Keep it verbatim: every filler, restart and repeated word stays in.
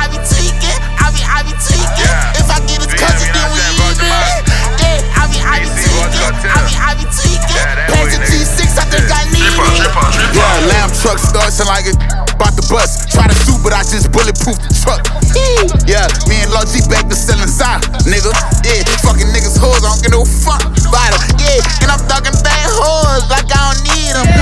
I be tweaking, I be, I be tweaking. If I get his cousin, then we even. Yeah, I be, I be tweaking, I be, I be tweaking. Pass the G six, I think I need it. Yeah, lamb truck starting like it about the bus. Try to shoot, but I just bulletproof the truck. Yeah, me and Lil G back to selling side, nigga. Yeah, fucking niggas hoes, I don't get no fuck about it. Yeah, and I'm thugging bang hoes like I don't need them.